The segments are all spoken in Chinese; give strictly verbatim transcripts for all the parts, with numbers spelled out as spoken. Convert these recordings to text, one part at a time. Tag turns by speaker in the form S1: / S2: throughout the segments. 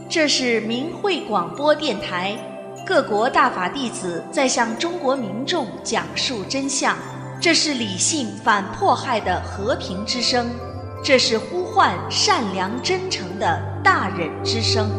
S1: 这是明慧广播电台，各国大法弟子在向中国民众讲述真相。这是理性反迫害的和平之声，这是呼唤善良真诚的大忍之声。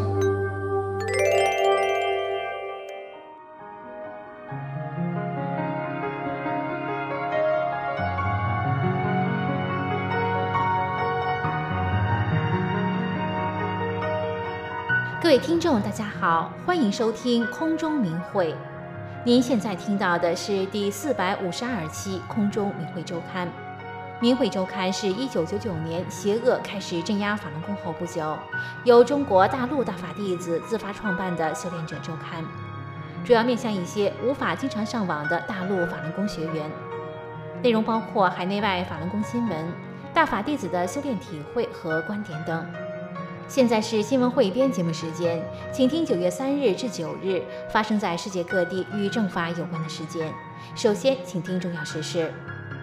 S2: 各位听众大家好，欢迎收听空中明慧。您现在听到的是第四百五十二期空中明慧周刊。明慧周刊是一九九九年邪恶开始镇压法轮功后不久，由中国大陆大法弟子自发创办的修炼者周刊，主要面向一些无法经常上网的大陆法轮功学员，内容包括海内外法轮功新闻、大法弟子的修炼体会和观点等。现在是新闻汇编节目时间，请听九月三日至九日发生在世界各地与正法有关的事件。首先，请听重要时事。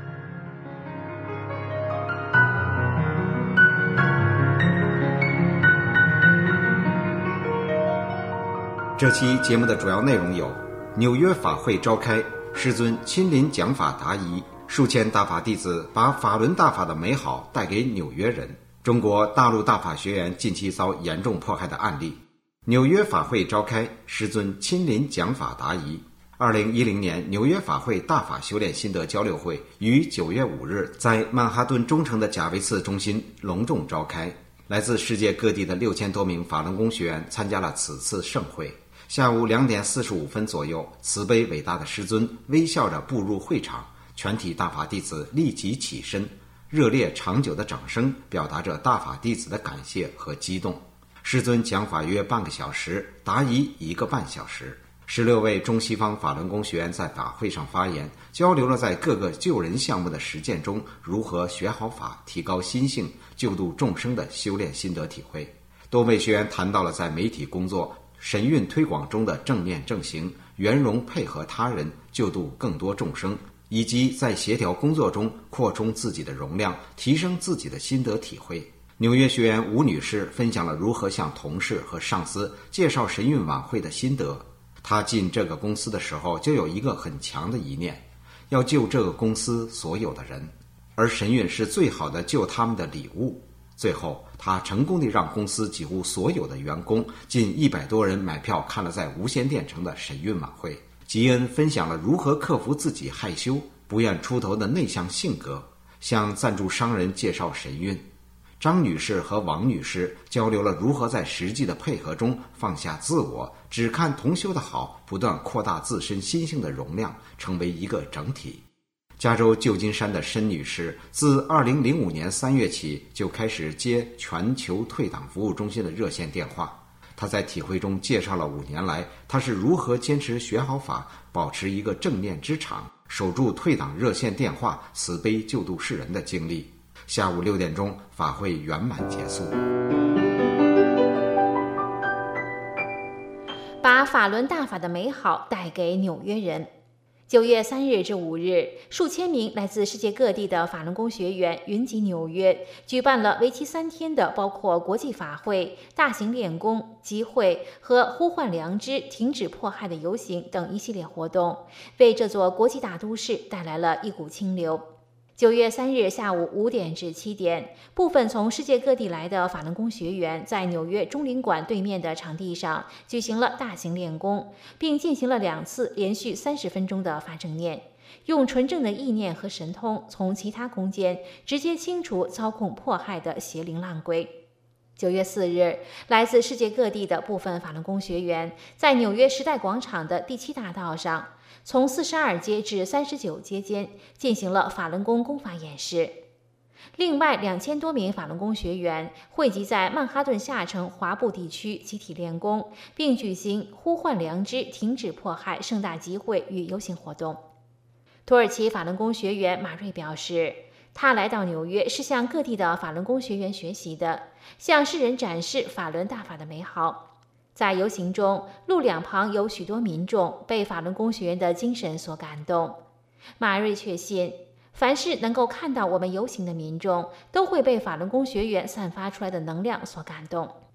S3: 这期节目的主要内容有：纽约法会召开，师尊亲临讲法答疑，数千大法弟子把法轮大法的美好带给纽约人。中国大陆大法学员近期遭严重迫害的案例。纽约法会召开，师尊亲临讲法答疑。二零一零年纽约法会大法修炼心得交流会于九月五日在曼哈顿中城的贾维茨中心隆重召开，来自世界各地的六千多名法轮功学员参加了此次盛会。下午两点四十五分左右，慈悲伟大的师尊微笑着步入会场，全体大法弟子立即起身，热烈长久的掌声表达着大法弟子的感谢和激动。师尊讲法约半个小时，答疑一个半小时。十六位中西方法轮功学员在法会上发言，交流了在各个救人项目的实践中如何学好法、提高心性、救度众生的修炼心得体会。多位学员谈到了在媒体工作、神韵推广中的正念正行、圆融配合他人、救度更多众生，以及在协调工作中扩充自己的容量，提升自己的心得体会。纽约学员吴女士分享了如何向同事和上司介绍神韵晚会的心得。她进这个公司的时候就有一个很强的一念，要救这个公司所有的人，而神韵是最好的救他们的礼物。最后她成功地让公司几乎所有的员工近一百多人买票看了在无线电城的神韵晚会。吉恩分享了如何克服自己害羞、不愿出头的内向性格，向赞助商人介绍神韵。张女士和王女士交流了如何在实际的配合中放下自我，只看同修的好，不断扩大自身心性的容量，成为一个整体。加州旧金山的申女士自二零零五年三月起就开始接全球退党服务中心的热线电话。他在体会中介绍了五年来他是如何坚持学好法，保持一个正念之场，守住退党热线电话，慈悲救度世人的经历。下午六点钟，法会圆满结束。
S2: 把法轮大法的美好带给纽约人。九月三日至五日，数千名来自世界各地的法轮功学员云集纽约，举办了为期三天的包括国际法会、大型练功、集会和呼唤良知、停止迫害的游行等一系列活动，为这座国际大都市带来了一股清流。九月三日下午五点至七点，部分从世界各地来的法轮功学员在纽约中领馆对面的场地上举行了大型练功，并进行了两次连续三十分钟的发正念，用纯正的意念和神通从其他空间直接清除操控迫害的邪灵浪鬼。九月四日，来自世界各地的部分法轮功学员在纽约时代广场的第七大道上，从四十二街至三十九街间进行了法轮功功法演示。另外两千多名法轮功学员汇集在曼哈顿下城华埠地区集体练功，并举行呼唤良知、停止迫害盛大集会与游行活动。土耳其法轮功学员马瑞表示，他来到纽约是向各地的法轮功学员学习的，向世人展示法轮大法的美好。在游行中，路两旁有许多民众被法轮功学员的精神所感动。马瑞确信，凡是能够看到我们游行的民众，都会被法轮功学员散发出来的能量所感动。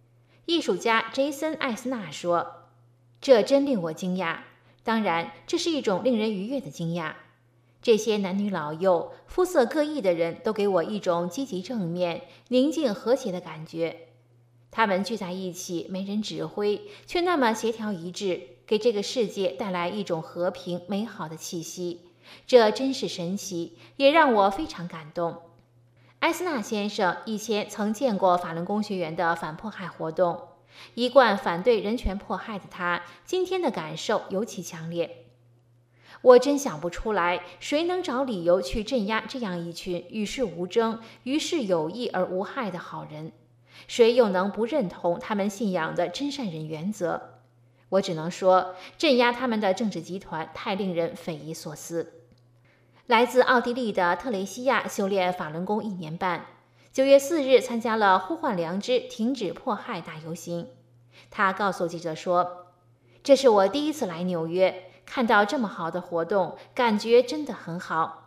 S2: 艺术家 Jason 艾斯纳说：“这真令我惊讶，当然，这是一种令人愉悦的惊讶。这些男女老幼、肤色各异的人都给我一种积极正面、宁静和谐的感觉。他们聚在一起，没人指挥，却那么协调一致，给这个世界带来一种和平美好的气息。这真是神奇，也让我非常感动。”埃斯纳先生以前曾见过法轮功学员的反迫害活动，一贯反对人权迫害的他，今天的感受尤其强烈。我真想不出来，谁能找理由去镇压这样一群与世无争、于世有益而无害的好人？谁又能不认同他们信仰的真善忍原则？我只能说，镇压他们的政治集团太令人匪夷所思。来自奥地利的特蕾西亚修炼法轮功一年半，九月四日参加了呼唤良知、停止迫害大游行。他告诉记者说：“这是我第一次来纽约，看到这么好的活动，感觉真的很好。”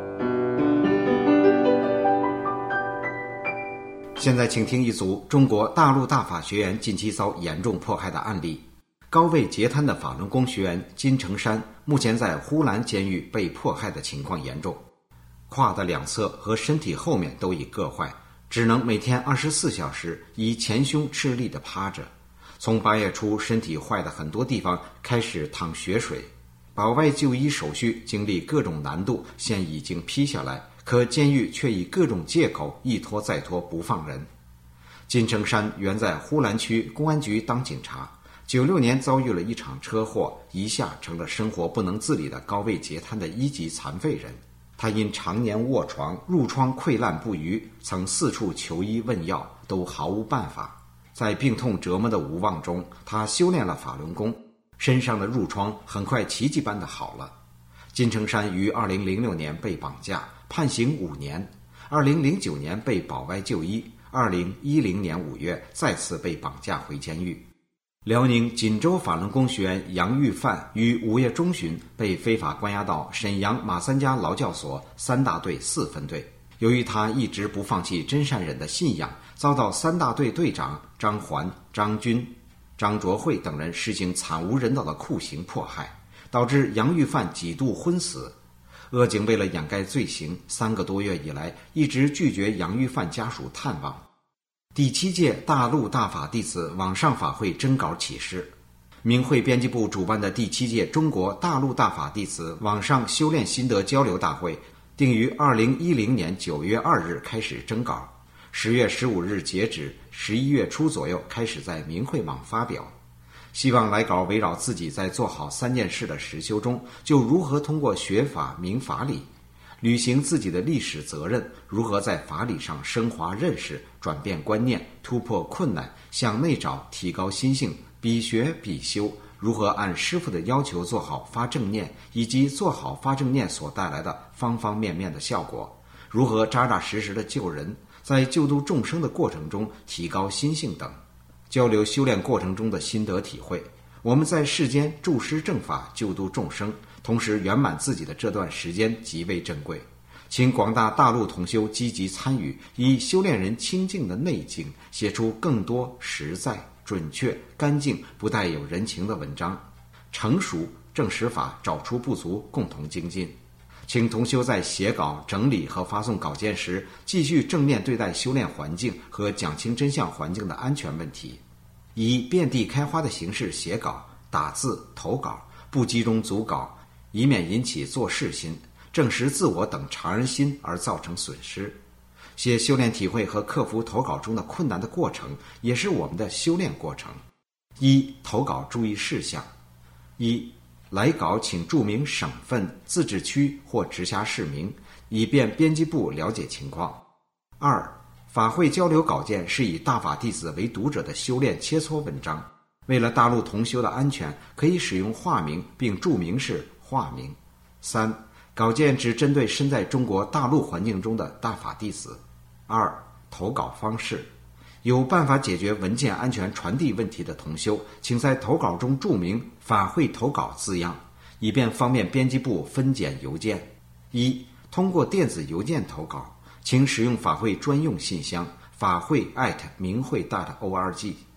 S3: 现在请听一组中国大陆大法学员近期遭严重迫害的案例。高位截瘫的法轮功学员金成山目前在呼兰监狱被迫害的情况严重，胯的两侧和身体后面都已硌坏，只能每天二十四小时以前胸吃力地趴着。从八月初身体坏的很多地方开始淌血水，保外就医手续经历各种难度，现已经批下来，可监狱却以各种借口一拖再拖不放人。金成山原在呼兰区公安局当警察，九六年遭遇了一场车祸，一下成了生活不能自理的高位截瘫的一级残废人。他因常年卧床，褥疮溃烂不愈，曾四处求医问药，都毫无办法。在病痛折磨的无望中，他修炼了法轮功，身上的褥疮很快奇迹般的好了。金成山于二零零六年被绑架，判刑五年，二零零九年被保外就医，二零一零年五月再次被绑架回监狱。辽宁锦州法轮功学员杨玉范于五月中旬被非法关押到沈阳马三家劳教所三大队四分队。由于他一直不放弃真善忍的信仰，遭到三大队队长张环、张军、张卓慧等人实行惨无人道的酷刑迫害，导致杨玉范几度昏死。鄂警为了掩盖罪行，三个多月以来一直拒绝杨玉范家属探望。第七届大陆大法弟子网上法会征稿启示，明会编辑部主办的第七届中国大陆大法弟子网上修炼心得交流大会定于二零一零年九月二日开始征稿，十月十五日截止，十一月初左右开始在明会网发表。希望来稿围绕自己在做好三件事的实修中，就如何通过学法明法理，履行自己的历史责任，如何在法理上升华认识，转变观念，突破困难，向内找，提高心性，比学比修，如何按师父的要求做好发正念，以及做好发正念所带来的方方面面的效果，如何扎扎实实的救人，在救度众生的过程中提高心性等。交流修炼过程中的心得体会，我们在世间助师正法，救度众生，同时圆满自己的这段时间极为珍贵，请广大大陆同修积极参与，以修炼人清净的内境，写出更多实在、准确、干净、不带有人情的文章，成熟正实法，找出不足，共同精进。请同修在写稿、整理和发送稿件时，继续正面对待修炼环境和讲清真相环境的安全问题，以遍地开花的形式写稿、打字、投稿，不集中组稿，以免引起做事心、证实自我等常人心而造成损失。写修炼体会和克服投稿中的困难的过程，也是我们的修炼过程。一、投稿注意事项：一、来稿请注明省份、自治区或直辖市名，以便编辑部了解情况。二、法会交流稿件是以大法弟子为读者的修炼切磋文章，为了大陆同修的安全，可以使用化名并注明是化名。三、稿件只针对身在中国大陆环境中的大法弟子。二、投稿方式：有办法解决文件安全传递问题的同修，请在投稿中注明法会投稿字样，以便方便编辑部分拣邮件。一、通过电子邮件投稿，请使用法会专用信箱法会 at 明会 .org。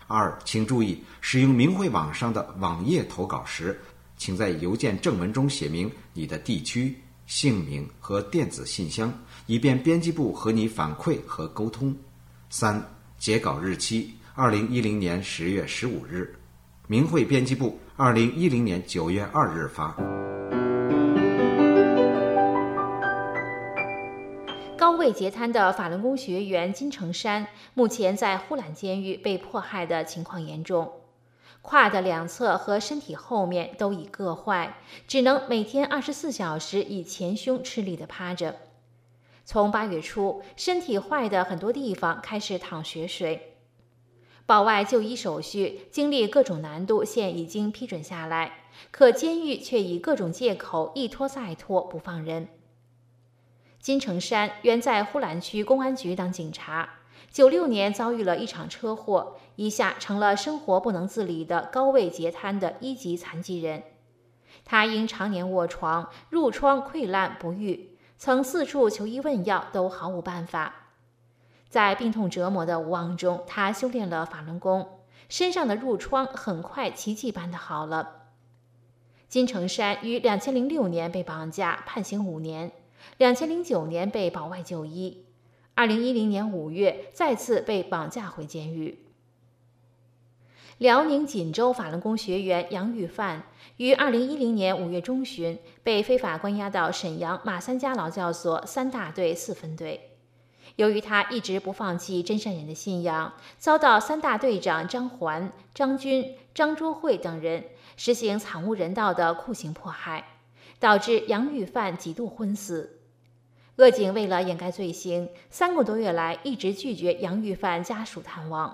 S3: 二，请注意，使用明慧网上的网页投稿时，请在邮件正文中写明你的地区、姓名和电子信箱，以便编辑部和你反馈和沟通。三，截稿日期二零一零年十月十五日，明慧编辑部二零一零年九月二日发。
S2: 高位截瘫的法轮功学员金成山，目前在呼兰监狱被迫害的情况严重，胯的两侧和身体后面都已硌坏，只能每天二十四小时以前胸吃力地趴着。从八月初，身体坏的很多地方开始淌血水。保外就医手续经历各种难度，现已经批准下来，可监狱却以各种借口一拖再拖，不放人。金成山原在呼兰区公安局当警察，九六年遭遇了一场车祸，一下成了生活不能自理的高位截瘫的一级残疾人。他因常年卧床，褥疮溃烂不愈，曾四处求医问药，都毫无办法。在病痛折磨的无望中，他修炼了法轮功，身上的褥疮很快奇迹般的好了。金成山于两千零六年被绑架，判刑五年，两千零九年被保外就医，二零一零年五月再次被绑架回监狱。辽宁锦州法轮功学员杨玉范于二零一零年五月中旬被非法关押到沈阳马三家劳教所三大队四分队。由于他一直不放弃真善忍的信仰，遭到三大队长张环、张军、张卓慧等人实行惨无人道的酷刑迫害，导致杨玉范几度昏死。恶警为了掩盖罪行，三个多月来一直拒绝杨玉范家属探望。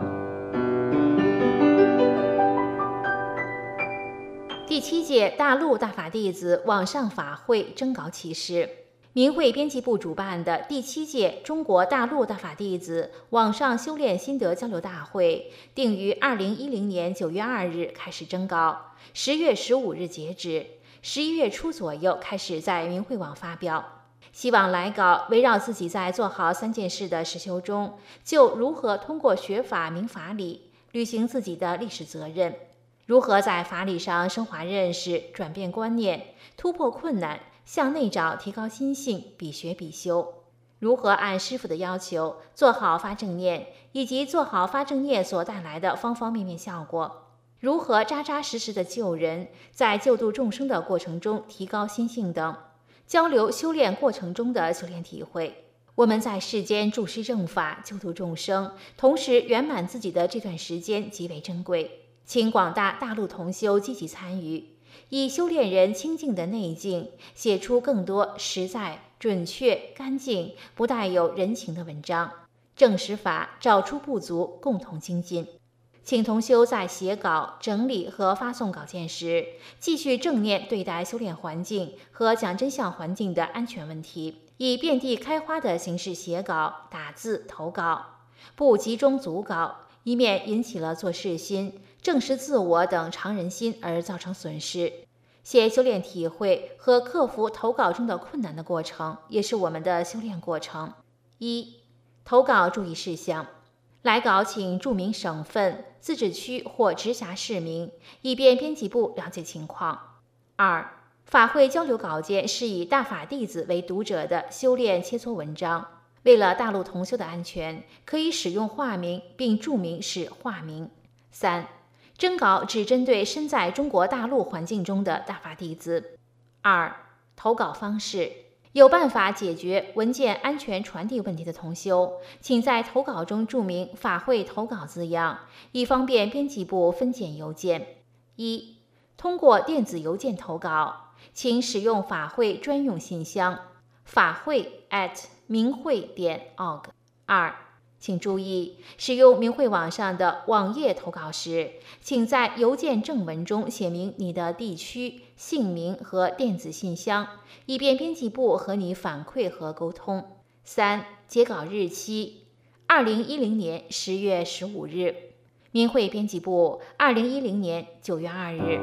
S2: 第七届大陆大法弟子网上法会征稿启事。明慧编辑部主办的第七届中国大陆大法弟子网上修炼心得交流大会定于二零一零年九月二日开始征稿，十月十五日截止，十一月初左右开始在明慧网发表。希望来稿围绕自己在做好三件事的实修中，就如何通过学法明法理，履行自己的历史责任，如何在法理上升华认识、转变观念、突破困难，向内找提高心性，比学比修，如何按师父的要求做好发正念，以及做好发正念所带来的方方面面效果，如何扎扎实实的救人，在救度众生的过程中提高心性等，交流修炼过程中的修炼体会。我们在世间注施正法，救度众生，同时圆满自己的这段时间极为珍贵，请广大大陆同修积极参与，以修炼人清净的内境，写出更多实在、准确、干净、不带有人情的文章，正实法找出不足，共同精进。请同修在写稿、整理和发送稿件时，继续正念对待修炼环境和讲真相环境的安全问题，以遍地开花的形式写稿、打字、投稿，不集中组稿，以免引起了做事心、正视自我等常人心而造成损失。写修炼体会和克服投稿中的困难的过程，也是我们的修炼过程。一、投稿注意事项。来稿请注明省份、自治区或直辖市名，以便编辑部了解情况。二、法会交流稿件是以大法弟子为读者的修炼切磋文章，为了大陆同修的安全，可以使用化名，并注明是化名。三、征稿只针对身在中国大陆环境中的大法弟子。二、投稿方式。有办法解决文件安全传递问题的同修，请在投稿中注明法会投稿字样，以方便编辑部分拣邮件。一、通过电子邮件投稿，请使用法会专用信箱法会 at 明慧点 org。二、请注意，使用明慧网上的网页投稿时，请在邮件正文中写明你的地区、姓名和电子信箱，以便编辑部和你反馈和沟通。三、截稿日期：二零一零年十月十五日，明慧编辑部二零一零年九月二日。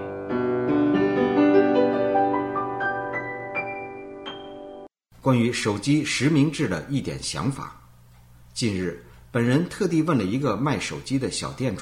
S3: 关于手机实名制的一点想法。近日，本人特地问了一个卖手机的小店主，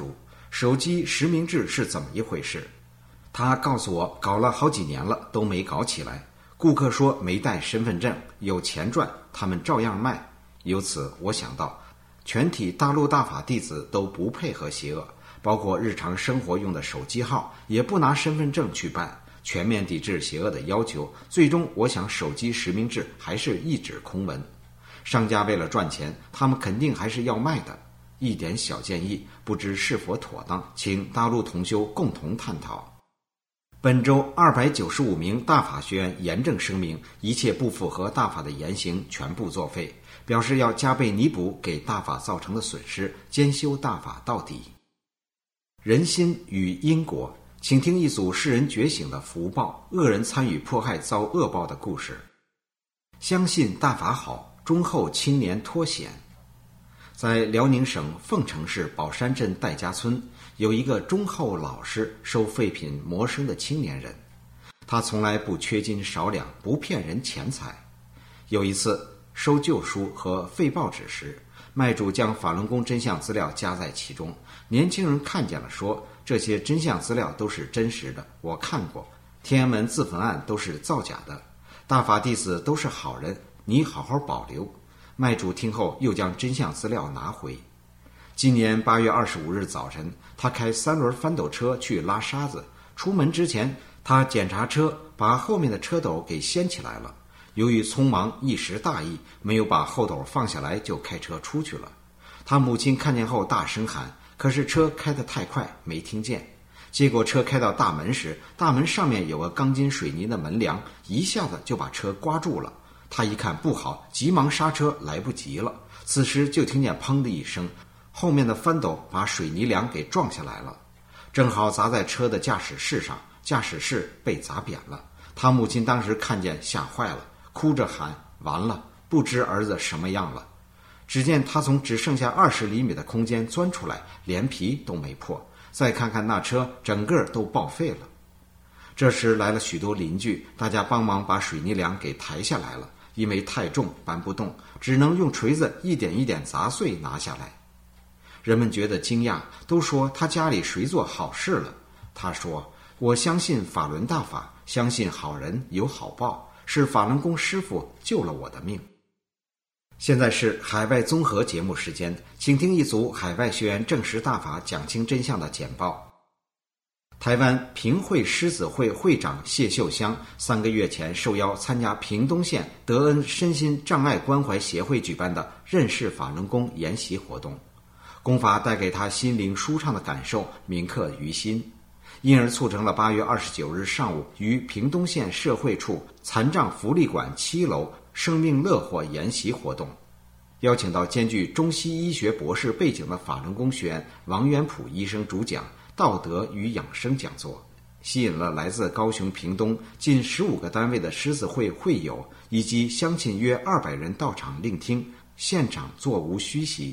S3: 手机实名制是怎么一回事。他告诉我，搞了好几年了都没搞起来，顾客说没带身份证，有钱赚，他们照样卖。由此我想到，全体大陆大法弟子都不配合邪恶，包括日常生活用的手机号也不拿身份证去办，全面抵制邪恶的要求。最终我想手机实名制还是一纸空文，商家为了赚钱，他们肯定还是要卖的。一点小建议，不知是否妥当，请大陆同修共同探讨。本周二百九十五名大法学员严正声明，一切不符合大法的言行全部作废，表示要加倍弥补给大法造成的损失，兼修大法到底。人心与因果，请听一组世人觉醒的福报，恶人参与迫害遭恶报的故事。相信大法好，忠厚青年脱险。在辽宁省凤城市宝山镇戴家村，有一个忠厚老实、收废品谋生的青年人。他从来不缺斤少两，不骗人钱财。有一次收旧书和废报纸时，卖主将法轮功真相资料加在其中。年轻人看见了，说这些真相资料都是真实的，我看过，天安门自焚案都是造假的，大法弟子都是好人，你好好保留。卖主听后又将真相资料拿回。今年八月二十五日早晨，他开三轮翻斗车去拉沙子，出门之前他检查车，把后面的车斗给掀起来了。由于匆忙一时大意，没有把后斗放下来，就开车出去了。他母亲看见后大声喊，可是车开得太快，没听见。结果车开到大门时，大门上面有个钢筋水泥的门梁，一下子就把车刮住了。他一看不好，急忙刹车，来不及了。此时就听见砰的一声，后面的翻斗把水泥梁给撞下来了，正好砸在车的驾驶室上，驾驶室被砸扁了。他母亲当时看见吓坏了，哭着喊，完了，不知儿子什么样了。只见他从只剩下二十厘米的空间钻出来，连皮都没破。再看看那车，整个都报废了。这时来了许多邻居，大家帮忙把水泥梁给抬下来了，因为太重搬不动，只能用锤子一点一点砸碎拿下来。人们觉得惊讶，都说他家里谁做好事了。他说，我相信法轮大法，相信好人有好报，是法轮功师父救了我的命。现在是海外综合节目时间，请听一组海外学员证实大法讲清真相的简报。台湾平惠狮子会会长谢秀香三个月前受邀参加屏东县德恩身心障碍关怀协会举办的认识法轮功研习活动，功法带给他心灵舒畅的感受铭刻于心，因而促成了八月二十九日上午于屏东县社会处残障福利馆七楼生命乐活研习活动，邀请到兼具中西医学博士背景的法轮功学员王元普医生主讲道德与养生讲座，吸引了来自高雄、屏东近十五个单位的狮子会会友以及乡亲约二百人到场聆听，现场座无虚席。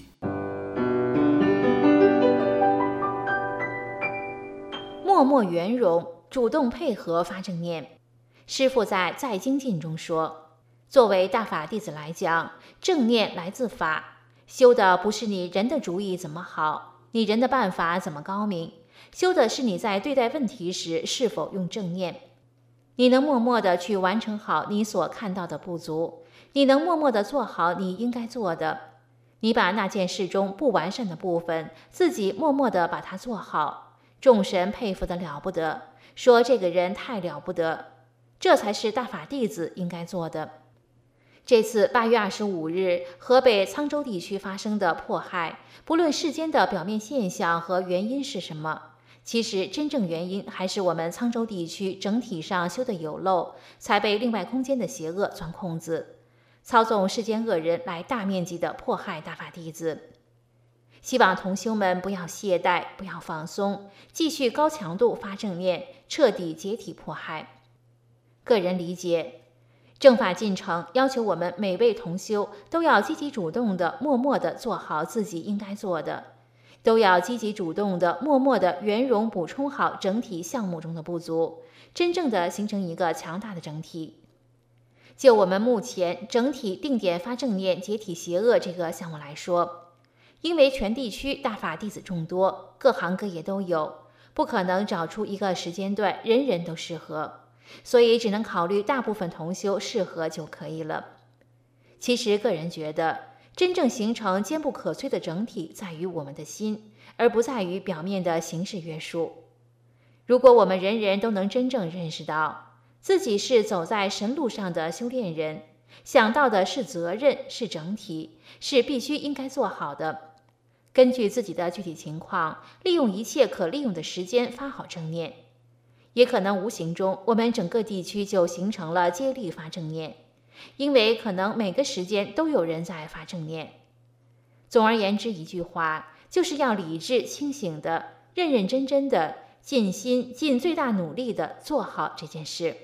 S2: 默默圆融，主动配合发正念。师父在《在精进》中说，作为大法弟子来讲，正念来自法，修的不是你人的主意怎么好，你人的办法怎么高明，修的是你在对待问题时是否用正念。你能默默地去完成好你所看到的不足，你能默默地做好你应该做的，你把那件事中不完善的部分自己默默地把它做好，众神佩服得了不得，说这个人太了不得，这才是大法弟子应该做的。这次八月二十五日河北沧州地区发生的迫害，不论世间的表面现象和原因是什么，其实真正原因还是我们沧州地区整体上修得有漏，才被另外空间的邪恶钻空子，操纵世间恶人来大面积的迫害大法弟子。希望同修们不要懈怠，不要放松，继续高强度发正念，彻底解体迫害。个人理解，正法进程要求我们每位同修都要积极主动的默默的做好自己应该做的，都要积极主动的默默的圆融补充好整体项目中的不足，真正的形成一个强大的整体。就我们目前整体定点发正念解体邪恶这个项目来说， 因为全地区大法弟子众多，各行各业都有，不可能找出一个时间段人人都适合，所以只能考虑大部分同修适合就可以了。其实个人觉得，真正形成坚不可摧的整体在于我们的心，而不在于表面的形式约束。如果我们人人都能真正认识到自己是走在神路上的修炼人，想到的是责任，是整体，是必须应该做好的，根据自己的具体情况，利用一切可利用的时间发好正念，也可能无形中我们整个地区就形成了接力发正念，因为可能每个时间都有人在发正念。总而言之一句话，就是要理智清醒的、认认真真的、尽心尽最大努力的做好这件事。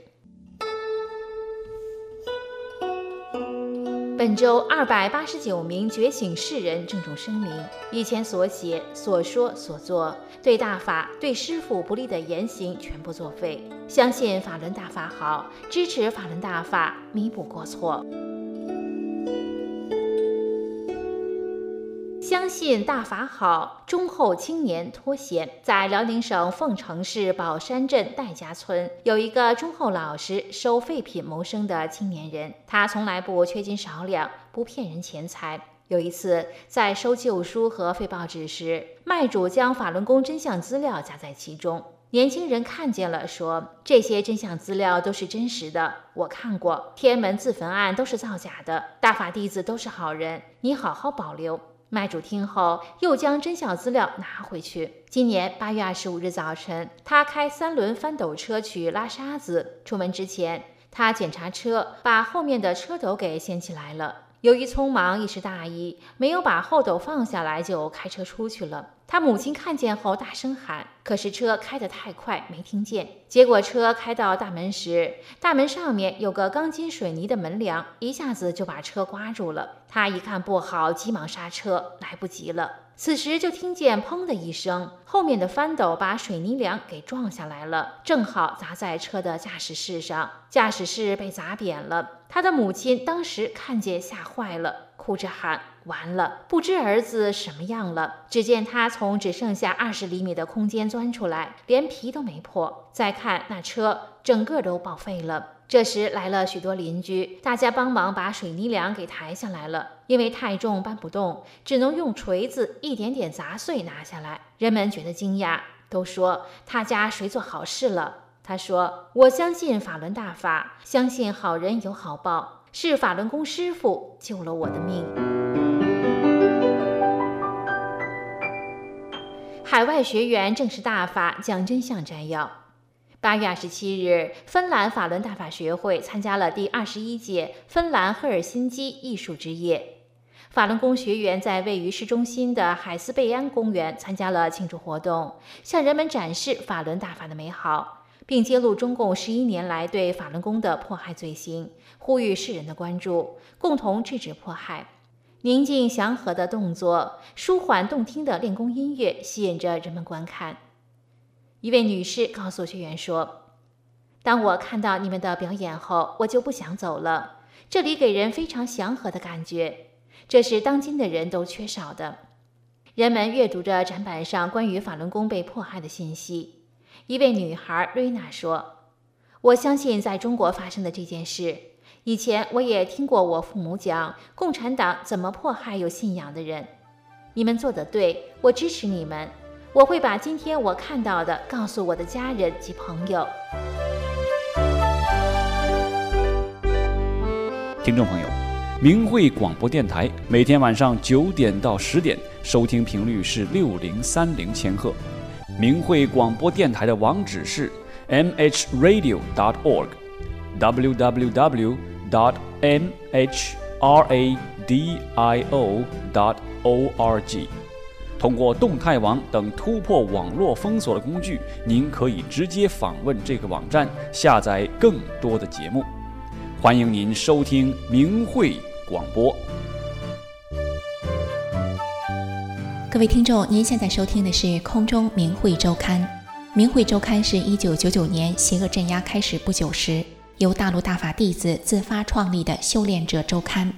S2: 本周二百八十九名觉醒世人郑重声明，以前所写、所说、所做，对大法、对师父不利的言行全部作废，相信法轮大法好，支持法轮大法，弥补过错。相信大法好，忠厚青年脱险。在辽宁省凤城市宝山镇戴家村，有一个忠厚老实、收废品谋生的青年人。他从来不缺斤少两，不骗人钱财。有一次，在收旧书和废报纸时，卖主将法轮功真相资料加在其中。年轻人看见了，说：“这些真相资料都是真实的，我看过。天安门自焚案都是造假的，大法弟子都是好人，你好好保留。”卖主听后，又将真相资料拿回去。今年八月二十五日早晨，他开三轮翻斗车去拉沙子。出门之前，他检查车，把后面的车斗给掀起来了。由于匆忙一时大意，没有把后斗放下来，就开车出去了。他母亲看见后大声喊，可是车开得太快，没听见。结果车开到大门时，大门上面有个钢筋水泥的门梁，一下子就把车刮住了。他一看不好，急忙刹车，来不及了。此时就听见砰的一声，后面的翻斗把水泥梁给撞下来了，正好砸在车的驾驶室上，驾驶室被砸扁了。他的母亲当时看见吓坏了，哭着喊：“完了，不知儿子什么样了。”只见他从只剩下二十厘米的空间钻出来，连皮都没破。再看那车，整个都报废了。这时来了许多邻居，大家帮忙把水泥梁给抬下来了，因为太重搬不动，只能用锤子一点点砸碎拿下来。人们觉得惊讶，都说他家谁做好事了。他说：“我相信法轮大法，相信好人有好报，是法轮功师父救了我的命。”海外学员正式大法讲真相摘要。八月二十七日，芬兰法轮大法学会参加了第二十一届芬兰赫尔辛基艺术之夜。法轮功学员在位于市中心的海斯贝安公园参加了庆祝活动，向人们展示法轮大法的美好，并揭露中共十一年来对法轮功的迫害罪行，呼吁世人的关注，共同制止迫害。宁静祥和的动作，舒缓动听的练功音乐吸引着人们观看。一位女士告诉学员说：“当我看到你们的表演后，我就不想走了。这里给人非常祥和的感觉，这是当今的人都缺少的。”人们阅读着展板上关于法轮功被迫害的信息。一位女孩瑞娜说：“我相信在中国发生的这件事，以前我也听过我父母讲共产党怎么迫害有信仰的人。你们做得对，我支持你们。我会把今天我看到的告诉我的家人及朋友。”
S4: 听众朋友，明慧广播电台每天晚上九点到十点，收听频率是六零三零千赫。明慧广播电台的网址是 m h radio dot org w w w dot m h radio dot org。通过动态网等突破网络封锁的工具，您可以直接访问这个网站，下载更多的节目。欢迎您收听明慧广播。
S5: 各位听众，您现在收听的是空中明慧周刊。明慧周刊是一九九九年邪恶镇压开始不久时，由大陆大法弟子自发创立的修炼者周刊。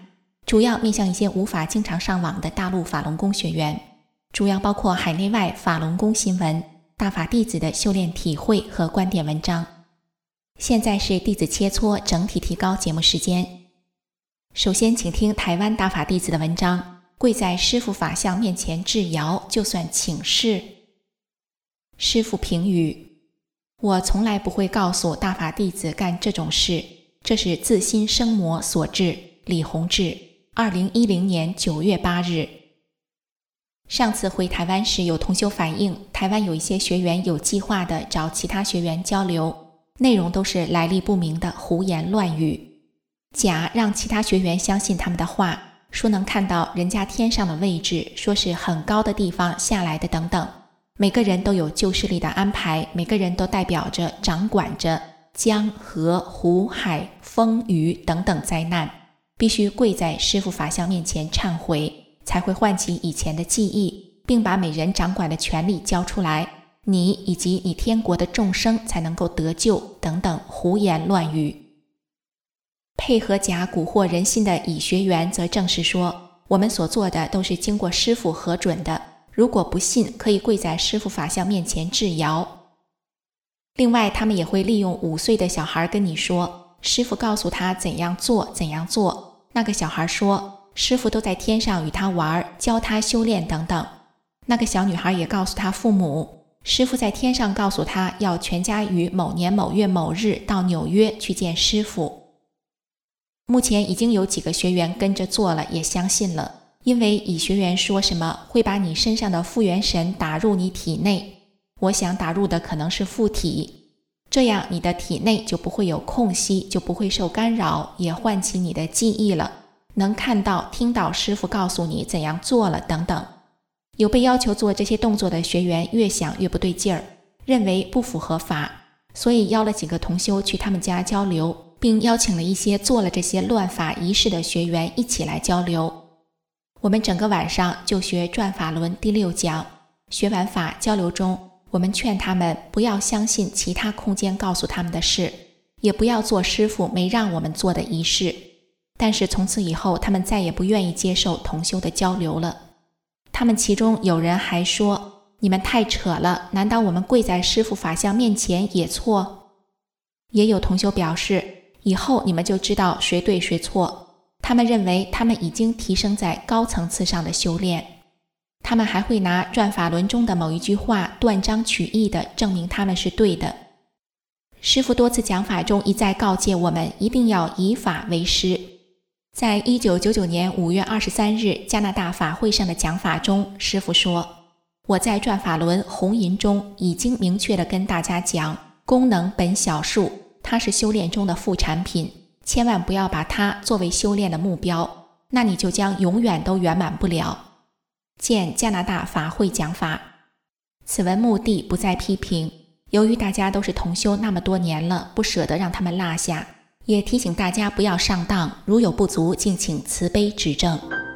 S5: 主要面向一些无法经常上网的大陆法轮功学员，主要包括海内外法轮功新闻、大法弟子的修炼体会和观点文章。现在是弟子切磋整体提高节目时间。首先请听台湾大法弟子的文章，跪在师父法像面前致摇，就算请示。师父评语：我从来不会告诉大法弟子干这种事，这是自心生魔所致。李洪志，二零一零年九月八日。上次回台湾时，有同修反映，台湾有一些学员有计划地找其他学员交流，内容都是来历不明的胡言乱语。甲让其他学员相信他们的话，说能看到人家天上的位置，说是很高的地方下来的等等。每个人都有救世力的安排，每个人都代表着掌管着江河湖海风雨等等灾难，必须跪在师父法像面前忏悔，才会唤起以前的记忆，并把每人掌管的权力交出来，你以及你天国的众生才能够得救等等胡言乱语。配合甲蛊惑人心的乙学员则证实说，我们所做的都是经过师父核准的，如果不信，可以跪在师父法像面前致摇。另外，他们也会利用五岁的小孩跟你说，师父告诉他怎样做怎样做，那个小孩说，师父都在天上与他玩，教他修炼等等。那个小女孩也告诉他父母，师父在天上告诉他要全家于某年某月某日到纽约去见师父。目前已经有几个学员跟着做了，也相信了，因为乙学员说什么会把你身上的复元神打入你体内，我想打入的可能是附体，这样你的体内就不会有空隙，就不会受干扰，也唤起你的记忆了，能看到听到师父告诉你怎样做了等等。有被要求做这些动作的学员越想越不对劲儿，认为不符合法，所以邀了几个同修去他们家交流，并邀请了一些做了这些乱法仪式的学员一起来交流。我们整个晚上就学转法轮第六讲，学完法交流中，我们劝他们不要相信其他空间告诉他们的事，也不要做师父没让我们做的仪式。但是从此以后，他们再也不愿意接受同修的交流了。他们其中有人还说，你们太扯了，难道我们跪在师父法像面前也错？也有同修表示，以后你们就知道谁对谁错。他们认为他们已经提升在高层次上的修炼。他们还会拿转法轮中的某一句话断章取义地证明他们是对的。师父多次讲法中一再告诫我们一定要以法为师。在一九九九年五月二十三日加拿大法会上的讲法中，师父说，我在转法轮红银中已经明确地跟大家讲，功能本小数，它是修炼中的副产品，千万不要把它作为修炼的目标，那你就将永远都圆满不了。见加拿大法会讲法。此文目的不再批评，由于大家都是同修那么多年了，不舍得让他们落下，也提醒大家不要上当，如有不足，敬请慈悲指正。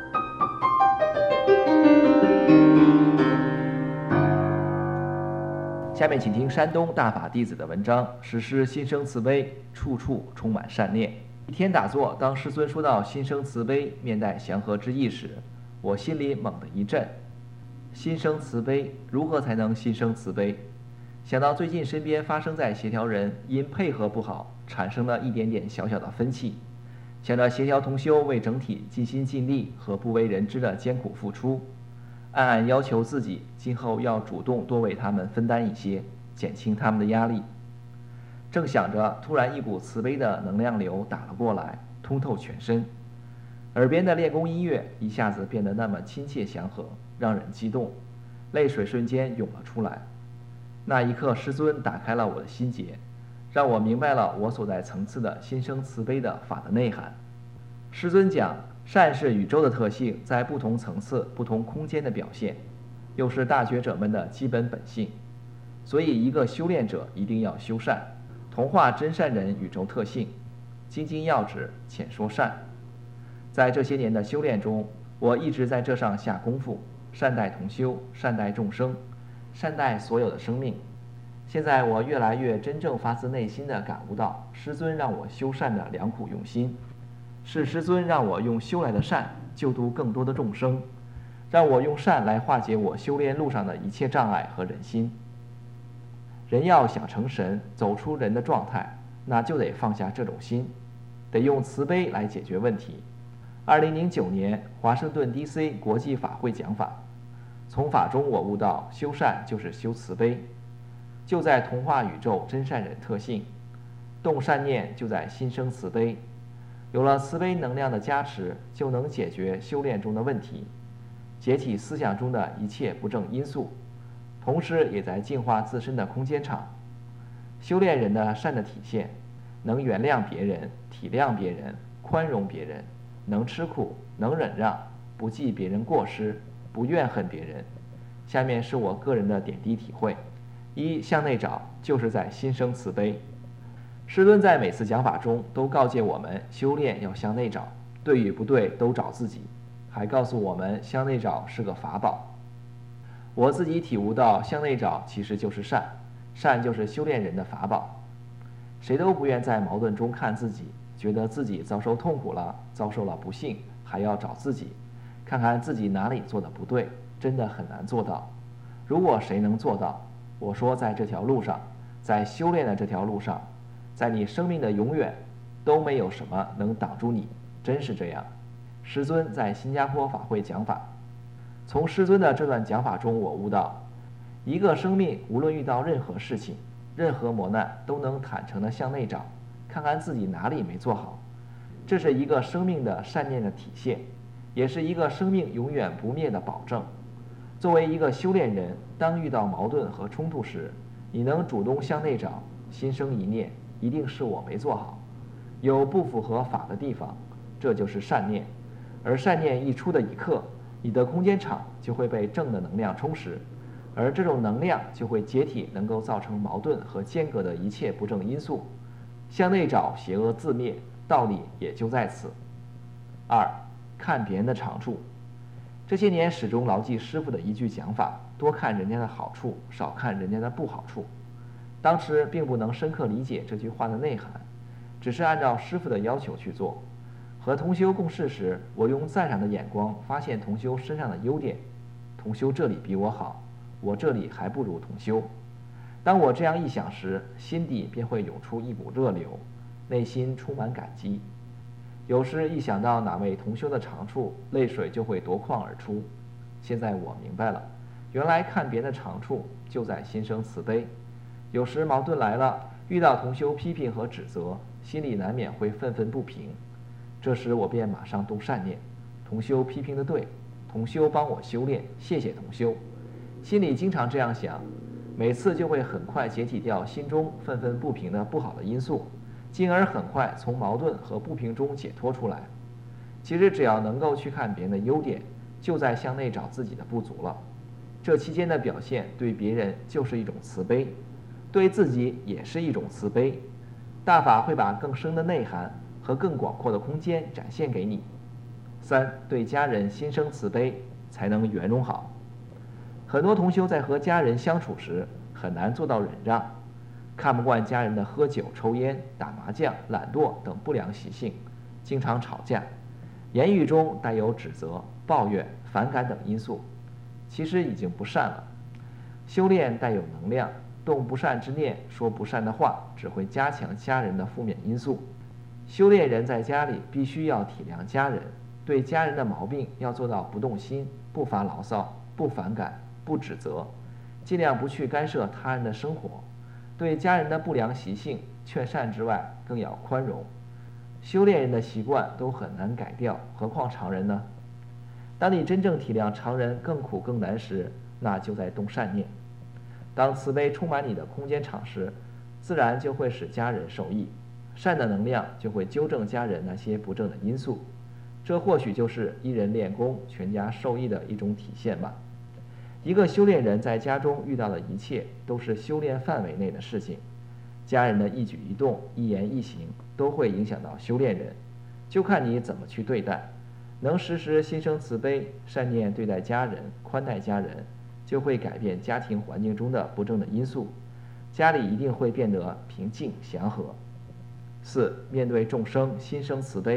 S6: 下面请听山东大法弟子的文章，实施心生慈悲，处处充满善念。一天打坐，当师尊说到心生慈悲，面带祥和之意时，我心里猛地一震。心生慈悲，如何才能心生慈悲？想到最近身边发生在协调人因配合不好产生了一点点小小的分歧，想着协调同修为整体尽心尽力和不为人知的艰苦付出，暗暗要求自己今后要主动多为他们分担一些，减轻他们的压力。正想着，突然一股慈悲的能量流打了过来，通透全身，耳边的练功音乐一下子变得那么亲切祥和，让人激动，泪水瞬间涌了出来。那一刻，师尊打开了我的心结，让我明白了我所在层次的心生慈悲的法的内涵。师尊讲，善是宇宙的特性，在不同层次、不同空间的表现，又是大觉者们的基本本性。所以，一个修炼者一定要修善，同化真善人宇宙特性，精精要旨，浅说善。在这些年的修炼中，我一直在这上下功夫，善待同修，善待众生，善待所有的生命。现在我越来越真正发自内心地感悟到师尊让我修善的良苦用心。 是师尊让我用修来的善救度更多的众生，让我用善来化解我修炼路上的一切障碍和忍心。人要想成神，走出人的状态，那就得放下这种心，得用慈悲来解决问题。二零零九年，华盛顿 D C 国际法会讲法，从法中我悟到，修善就是修慈悲，就在童话宇宙真善忍特性，动善念就在心生慈悲。有了慈悲能量的加持，就能解决修炼中的问题，解体思想中的一切不正因素，同时也在净化自身的空间场。修炼人的善的体现，能原谅别人，体谅别人，宽容别人，能吃苦，能忍让，不计别人过失，不怨恨别人。下面是我个人的点滴体会：一、向内找，就是在心生慈悲。师尊在每次讲法中都告诫我们，修炼要向内找，对与不对都找自己，还告诉我们向内找是个法宝。我自己体悟到，向内找其实就是善，善就是修炼人的法宝。谁都不愿在矛盾中看自己，觉得自己遭受痛苦了，遭受了不幸，还要找自己，看看自己哪里做的不对，真的很难做到。如果谁能做到，我说在这条路上，在修炼的这条路上，在你生命的永远，都没有什么能挡住你，真是这样。师尊在新加坡法会讲法，从师尊的这段讲法中，我悟到，一个生命无论遇到任何事情，任何磨难，都能坦诚地向内找，看看自己哪里没做好。这是一个生命的善念的体现，也是一个生命永远不灭的保证。作为一个修炼人，当遇到矛盾和冲突时，你能主动向内找，心生一念，一定是我没做好，有不符合法的地方，这就是善念。而善念一出的一刻，你的空间场就会被正的能量充实，而这种能量就会解体能够造成矛盾和间隔的一切不正因素，向内找，邪恶自灭，道理也就在此。二、看别人的长处。这些年始终牢记师父的一句讲法，多看人家的好处，少看人家的不好处。当时并不能深刻理解这句话的内涵，只是按照师父的要求去做。和同修共事时，我用赞赏的眼光发现同修身上的优点，同修这里比我好，我这里还不如同修。当我这样一想时，心底便会涌出一股热流，内心充满感激。有时一想到哪位同修的长处，泪水就会夺眶而出。现在我明白了，原来看别人的长处就在心生慈悲。有时矛盾来了，遇到同修批评和指责，心里难免会愤愤不平。这时我便马上动善念，同修批评的对，同修帮我修炼，谢谢同修。心里经常这样想，每次就会很快解体掉心中愤愤不平的不好的因素，进而很快从矛盾和不平中解脱出来。其实只要能够去看别人的优点，就在向内找自己的不足了。这期间的表现对别人就是一种慈悲，对自己也是一种慈悲。大法会把更深的内涵和更广阔的空间展现给你。三、对家人心生慈悲，才能圆融好。很多同修在和家人相处时很难做到忍让，看不惯家人的喝酒、抽烟、打麻将、懒惰等不良习性，经常吵架，言语中带有指责、抱怨、反感等因素，其实已经不善了。修炼带有能量，动不善之念，说不善的话，只会加强家人的负面因素。修炼人在家里必须要体谅家人，对家人的毛病要做到不动心、不发牢骚、不反感、不指责，尽量不去干涉他人的生活。对家人的不良习性劝善之外，更要宽容。修炼人的习惯都很难改掉，何况常人呢？当你真正体谅常人更苦更难时，那就在动善念。当慈悲充满你的空间场时，自然就会使家人受益，善的能量就会纠正家人那些不正的因素。这或许就是一人练功，全家受益的一种体现吧。一个修炼人在家中遇到的一切都是修炼范围内的事情，家人的一举一动、一言一行都会影响到修炼人，就看你怎么去对待。能时时心生慈悲，善念对待家人，宽待家人，就会改变家庭环境中的不正的因素，家里一定会变得平静祥和。四、面对众生心生慈悲，才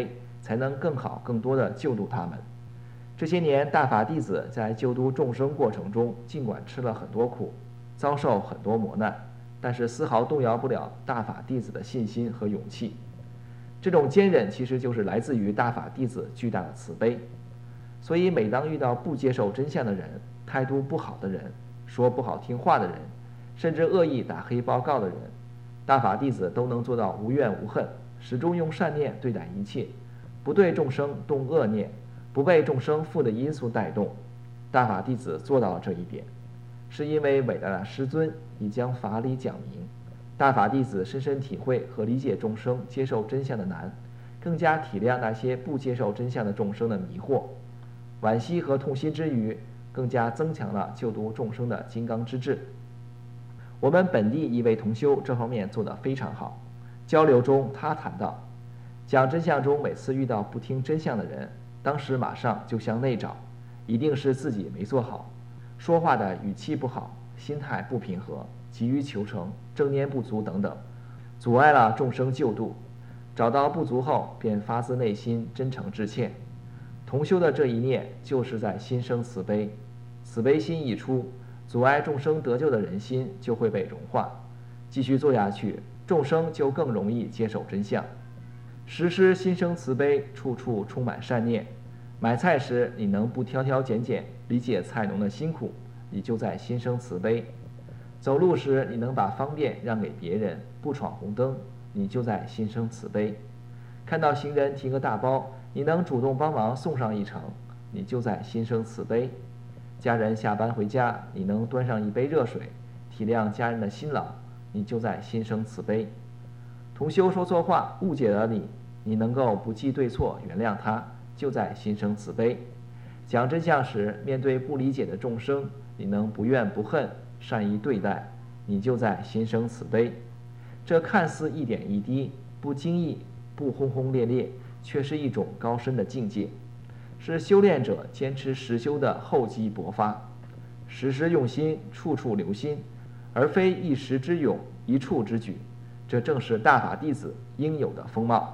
S6: 才能更好更多地救度他们。这些年，大法弟子在救度众生过程中，尽管吃了很多苦，遭受很多磨难，但是丝毫动摇不了大法弟子的信心和勇气。这种坚忍其实就是来自于大法弟子巨大的慈悲。所以每当遇到不接受真相的人、态度不好的人、说不好听话的人，甚至恶意打黑报告的人，大法弟子都能做到无怨无恨，始终用善念对待一切，不对众生动恶念，不被众生负的因素带动。大法弟子做到了这一点，是因为伟大的师尊已将法理讲明，大法弟子深深体会和理解众生接受真相的难，更加体谅那些不接受真相的众生的迷惑。惋惜和痛心之余，更加增强了救度众生的金刚之志。我们本地一位同修这方面做得非常好。交流中他谈到，讲真相中每次遇到不听真相的人，当时马上就向内找，一定是自己没做好，说话的语气不好，心态不平和，急于求成，正念不足等等，阻碍了众生救度。找到不足后，便发自内心真诚致歉。同修的这一念就是在心生慈悲，慈悲心一出，阻碍众生得救的人心就会被融化。继续做下去，众生就更容易接受真相。时时心生慈悲，处处充满善念。买菜时你能不挑挑拣拣，理解菜农的辛苦，你就在心生慈悲。走路时你能把方便让给别人，不闯红灯，你就在心生慈悲。看到行人提个大包，你能主动帮忙送上一程，你就在心生慈悲。家人下班回家，你能端上一杯热水，体谅家人的辛劳，你就在心生慈悲。同修说错话，误解了你，你能够不计对错原谅他，就在心生慈悲。讲真相时，面对不理解的众生，你能不怨不恨，善意对待，你就在心生慈悲。这看似一点一滴，不经意，不轰轰烈烈，却是一种高深的境界，是修炼者坚持实修的厚积薄发。时时用心，处处留心，而非一时之勇，一处之举，这正是大法弟子应有的风貌。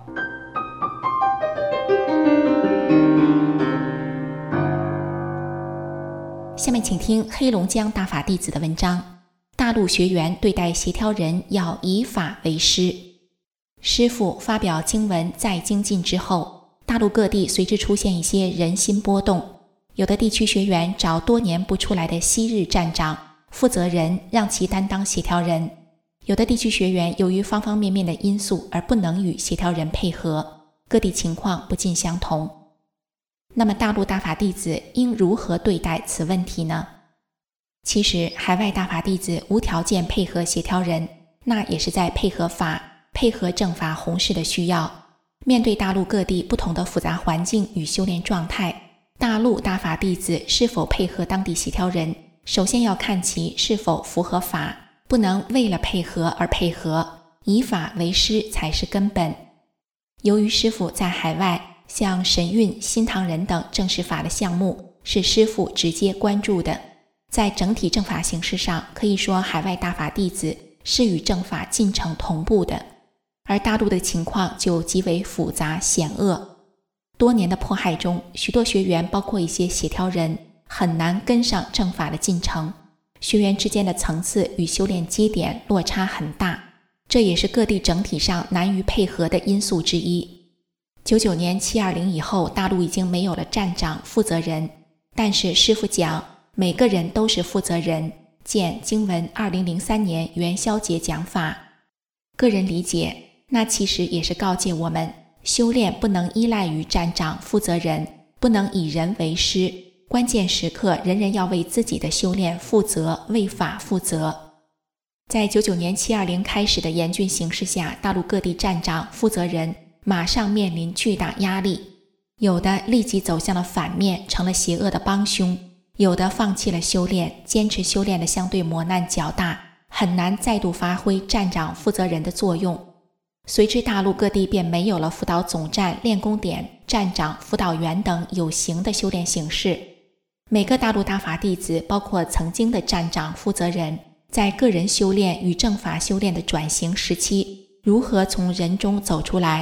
S5: 下面请听黑龙江大法弟子的文章。大陆学员对待协调人要以法为师。师父发表经文再精进之后，大陆各地随之出现一些人心波动。有的地区学员找多年不出来的昔日站长、负责人让其担当协调人，有的地区学员由于方方面面的因素而不能与协调人配合，各地情况不尽相同。那么大陆大法弟子应如何对待此问题呢？其实海外大法弟子无条件配合协调人，那也是在配合法、配合正法弘誓的需要。面对大陆各地不同的复杂环境与修炼状态，大陆大法弟子是否配合当地协调人，首先要看其是否符合法，不能为了配合而配合，以法为师才是根本。由于师父在海外，像神韵、新唐人等正式法的项目是师父直接关注的，在整体正法形式上，可以说海外大法弟子是与正法进程同步的，而大陆的情况就极为复杂险恶。多年的迫害中，许多学员包括一些协调人很难跟上正法的进程，学员之间的层次与修炼基点落差很大，这也是各地整体上难于配合的因素之一。九九年七二零以后，大陆已经没有了站长、负责人，但是师父讲每个人都是负责人，见经文二零零三年元宵节讲法。个人理解，那其实也是告诫我们，修炼不能依赖于站长、负责人，不能以人为师，关键时刻人人要为自己的修炼负责，为法负责。在九九年七二零开始的严峻形势下，大陆各地站长、负责人马上面临巨大压力，有的立即走向了反面，成了邪恶的帮凶，有的放弃了修炼，坚持修炼的相对磨难较大，很难再度发挥站长、负责人的作用。随之大陆各地便没有了辅导总站、练功点、站长、辅导员等有形的修炼形式。每个大陆大法弟子，包括曾经的站长、负责人，在个人修炼与正法修炼的转型时期，如何从人中走出来，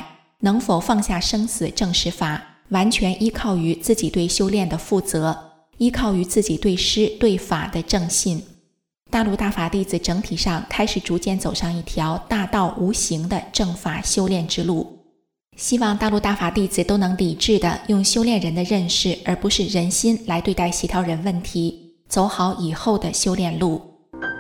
S5: 能否放下生死正是法，完全依靠于自己对修炼的负责，依靠于自己对师对法的正信。大陆大法弟子整体上开始逐渐走上一条大道无形的正法修炼之路。希望大陆大法弟子都能理智地用修炼人的认识，而不是人心来对待协调人问题，走好以后的修炼路。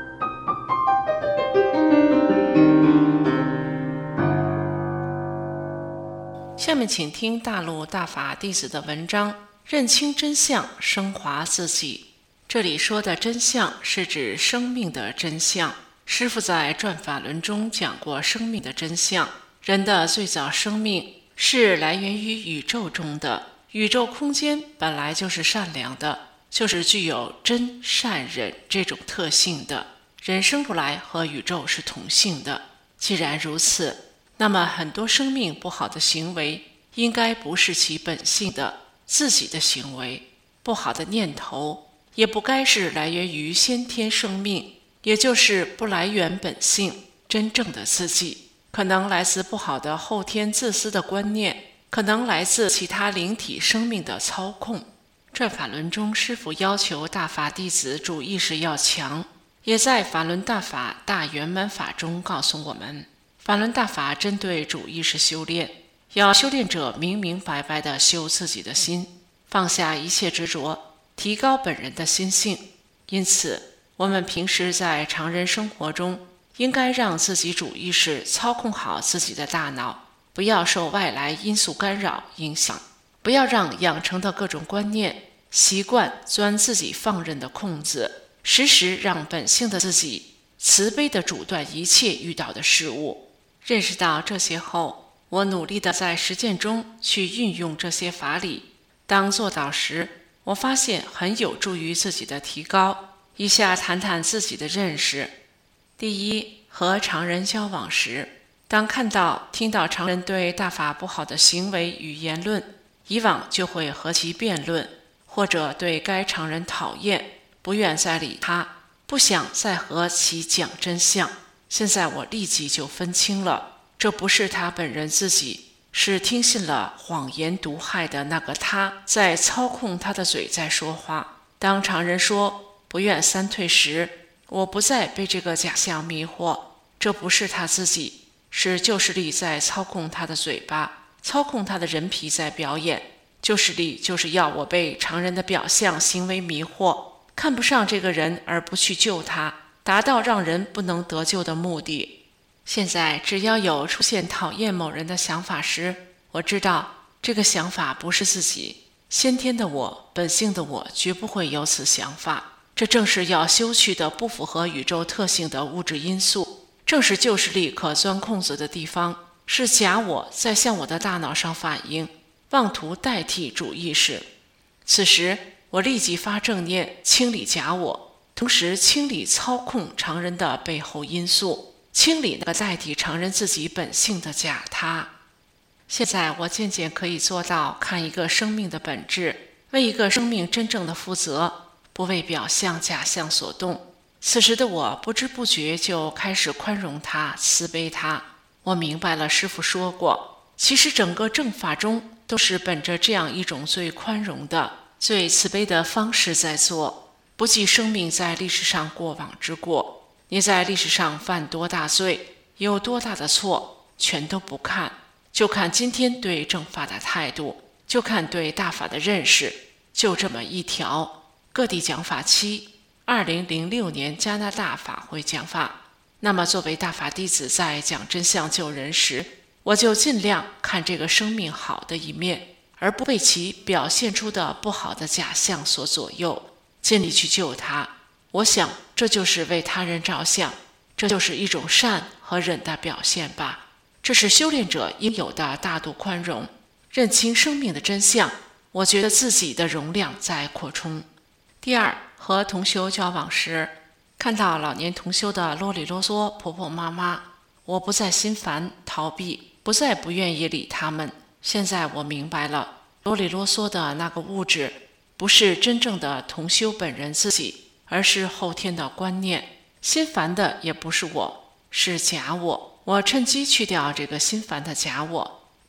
S7: 下面请听大陆大法弟子的文章，认清真相，升华自己。这里说的真相是指生命的真相。师父在转法轮中讲过生命的真相。人的最早生命是来源于宇宙中的，宇宙空间本来就是善良的，就是具有真善忍这种特性的。人生出来和宇宙是同性的。既然如此，那么很多生命不好的行为应该不是其本性的自己的行为，不好的念头也不该是来源于先天生命，也就是不来源本性真正的自己，可能来自不好的后天自私的观念，可能来自其他灵体生命的操控。转法轮中，师父要求大法弟子主意识要强，也在法轮大法大圆满法中告诉我们，法轮大法针对主意识修炼，要修炼者明明白白地修自己的心，放下一切执着，提高本人的心性。因此我们平时在常人生活中，应该让自己主意识操控好自己的大脑，不要受外来因素干扰影响，不要让养成的各种观念习惯钻自己放任的空子，时时让本性的自己慈悲地阻断一切遇到的事物。认识到这些后，我努力地在实践中去运用这些法理。当做到时，我发现很有助于自己的提高。以下谈谈自己的认识。第一，和常人交往时，当看到听到常人对大法不好的行为与言论，以往就会和其辩论，或者对该常人讨厌，不愿再理他，不想再和其讲真相。现在我立即就分清了，这不是他本人自己，是听信了谎言毒害的那个他在操控他的嘴在说话。当常人说不愿三退时，我不再被这个假象迷惑，这不是他自己，是旧势力在操控他的嘴巴，操控他的人皮在表演。旧势力就是要我被常人的表象行为迷惑，看不上这个人而不去救他，达到让人不能得救的目的。现在只要有出现讨厌某人的想法时，我知道这个想法不是自己，先天的我，本性的我绝不会有此想法。这正是要修去的不符合宇宙特性的物质因素，正是旧势力可钻空子的地方，是假我在向我的大脑上反应，妄图代替主意识。此时我立即发正念，清理假我，同时清理操控常人的背后因素，清理那个代替常人自己本性的假他。现在我渐渐可以做到看一个生命的本质，为一个生命真正的负责，不为表象假象所动。此时的我不知不觉就开始宽容他，慈悲他。我明白了师父说过，其实整个正法中都是本着这样一种最宽容的最慈悲的方式在做。不计生命在历史上过往之过，你在历史上犯多大罪，有多大的错，全都不看，就看今天对正法的态度，就看对大法的认识，就这么一条。各地讲法期，二零零六年加拿大法会讲法。那么作为大法弟子在讲真相救人时，我就尽量看这个生命好的一面，而不被其表现出的不好的假象所左右，尽力去救他。我想这就是为他人着想，这就是一种善和忍的表现吧。这是修炼者应有的大度宽容。认清生命的真相，我觉得自己的容量在扩充。第二，和同修交往时，看到老年同修的啰里啰嗦婆婆妈妈，我不再心烦逃避，不再不愿意理他们。现在我明白了，啰里啰嗦的那个物质不是真正的同修本人自己，而是后天的观念。心烦的也不是我，是假我。我趁机去掉这个心烦的假我，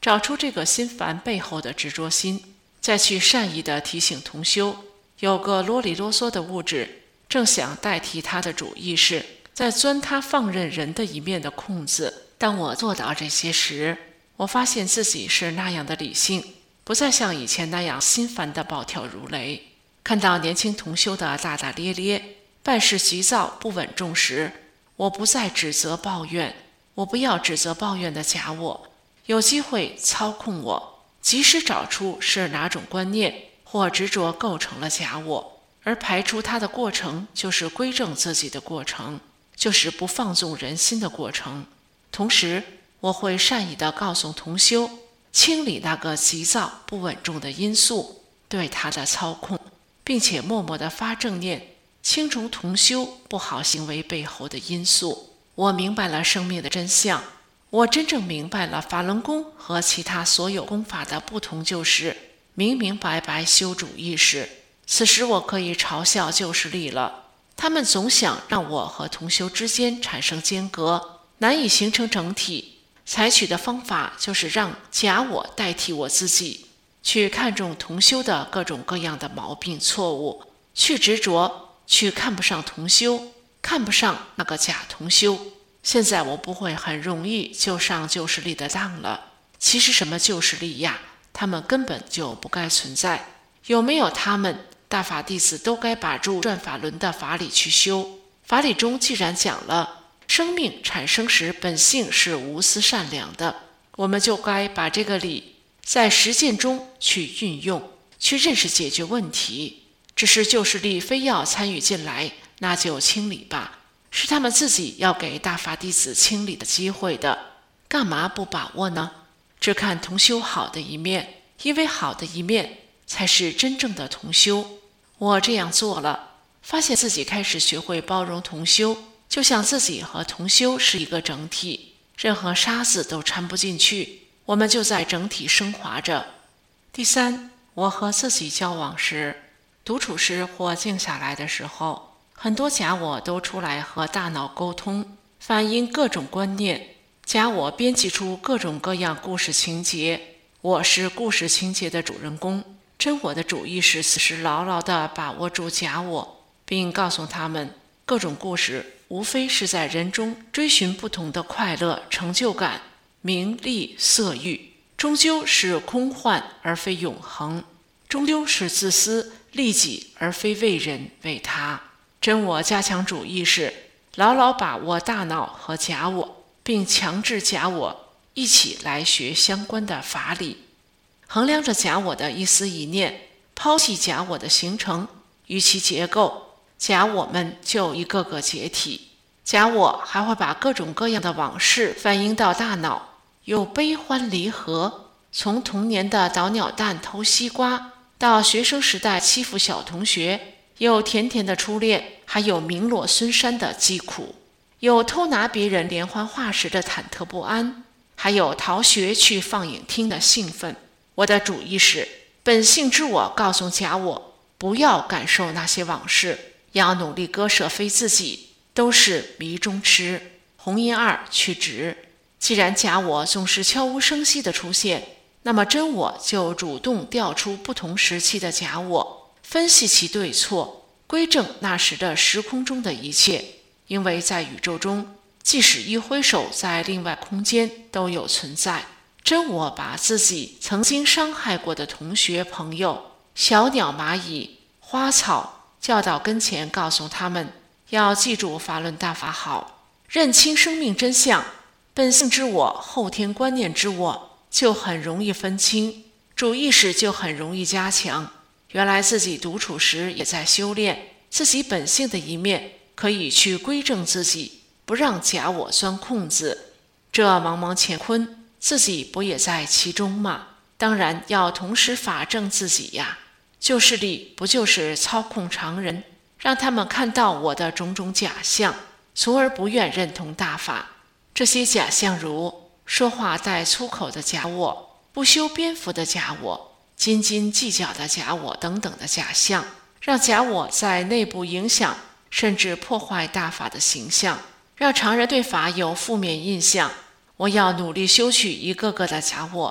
S7: 找出这个心烦背后的执着心，再去善意地提醒同修，有个啰里啰嗦的物质正想代替他的主意识，在钻他放任人的一面的空子。当我做到这些时，我发现自己是那样的理性，不再像以前那样心烦的暴跳如雷。看到年轻同修的大大咧咧，办事急躁不稳重时，我不再指责抱怨，我不要指责抱怨的假我，有机会操控我，及时找出是哪种观念或执着构成了假我，而排除它的过程就是归正自己的过程，就是不放纵人心的过程。同时我会善意地告诉同修，清理那个急躁不稳重的因素对他的操控，并且默默地发正念，清除同修不好行为背后的因素。我明白了生命的真相，我真正明白了法轮功和其他所有功法的不同，就是明明白白修主意识。此时我可以嘲笑旧势力了，他们总想让我和同修之间产生间隔，难以形成整体。采取的方法就是让假我代替我自己，去看重同修的各种各样的毛病错误，去执着，去看不上同修，看不上那个假同修。现在我不会很容易就上旧势力的当了。其实什么旧势力呀，他们根本就不该存在。有没有他们，大法弟子都该把住转法轮的法理去修。法理中既然讲了生命产生时本性是无私善良的，我们就该把这个理在实践中去运用，去认识解决问题。只是旧势力非要参与进来，那就清理吧，是他们自己要给大法弟子清理的机会的，干嘛不把握呢？只看同修好的一面，因为好的一面才是真正的同修。我这样做了，发现自己开始学会包容同修，就像自己和同修是一个整体，任何沙子都掺不进去，我们就在整体升华着。第三，我和自己交往时，独处时或静下来的时候，很多假我都出来和大脑沟通，反映各种观念。假我编辑出各种各样故事情节，我是故事情节的主人公。真我的主意识此时牢牢地把握住假我，并告诉他们，各种故事无非是在人中追寻不同的快乐、成就感、名利、色欲，终究是空幻而非永恒，终究是自私利己而非为人为他。真我加强主意识，牢牢把握大脑和假我，并强制假我一起来学相关的法理，衡量着假我的一思一念，抛弃假我的形成与其结构，假我们就一个个解体。假我还会把各种各样的往事反映到大脑，有悲欢离合，从童年的捣鸟蛋偷西瓜，到学生时代欺负小同学，有甜甜的初恋，还有名落孙山的疾苦，有偷拿别人连环画时的忐忑不安，还有逃学去放映厅的兴奋。我的主意识本性之我告诉假我，不要感受那些往事，要努力割舍非自己，都是迷中痴。红音二去直。既然假我总是悄无声息的出现，那么真我就主动调出不同时期的假我，分析其对错，归正那时的时空中的一切。因为在宇宙中，即使一挥手，在另外空间都有存在。真我把自己曾经伤害过的同学朋友、小鸟蚂蚁、花草叫到跟前，告诉他们要记住法轮大法好，认清生命真相。本性之我、后天观念之我就很容易分清，主意识就很容易加强。原来自己独处时也在修炼自己本性的一面，可以去归正自己，不让假我钻空子。这茫茫乾坤，自己不也在其中吗？当然要同时法正自己呀。旧势力不就是操控常人，让他们看到我的种种假象，从而不愿认同大法。这些假象如说话带粗口的假我、不修边幅的假我、斤斤计较的假我等等的假象，让假我在内部影响甚至破坏大法的形象，让常人对法有负面印象。我要努力修去一个个的假我，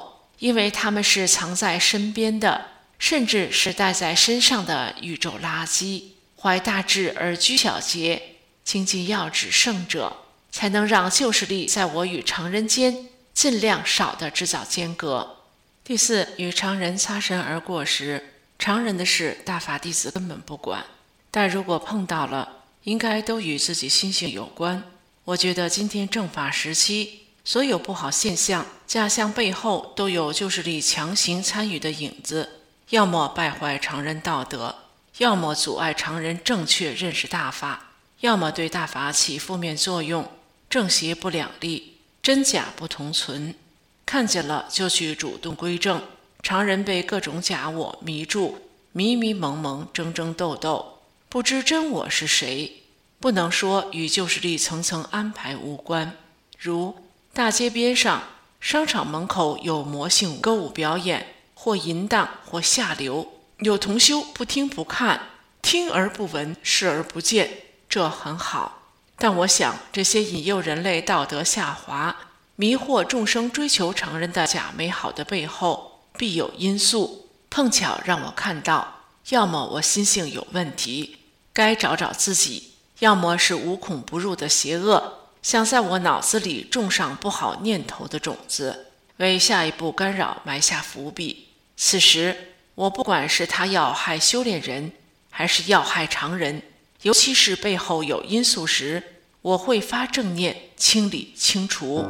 S7: 因为它们是藏在身边的，甚至是带在身上的宇宙垃圾。怀大志而居小节，精进要旨圣者，才能让旧势力在我与常人间尽量少地制造间隔。第四，与常人擦身而过时，常人的事大法弟子根本不管，但如果碰到了，应该都与自己心性有关。我觉得今天正法时期，所有不好现象、假象背后都有旧势力强行参与的影子，要么败坏常人道德，要么阻碍常人正确认识大法，要么对大法起负面作用，正邪不两立，真假不同存。看见了就去主动归正，常人被各种假我迷住，迷迷蒙蒙，争争斗斗，不知真我是谁。不能说与旧势力层层安排无关，如大街边上、商场门口有魔性歌舞表演，或淫荡或下流，有同修不听不看，听而不闻，视而不见，这很好。但我想这些引诱人类道德下滑，迷惑众生追求常人的假美好的背后，必有因素，碰巧让我看到，要么我心性有问题，该找找自己，要么是无孔不入的邪恶，想在我脑子里种上不好念头的种子，为下一步干扰埋下伏笔。此时我不管是他要害修炼人，还是要害常人，尤其是背后有因素时，我会发正念，清理清除。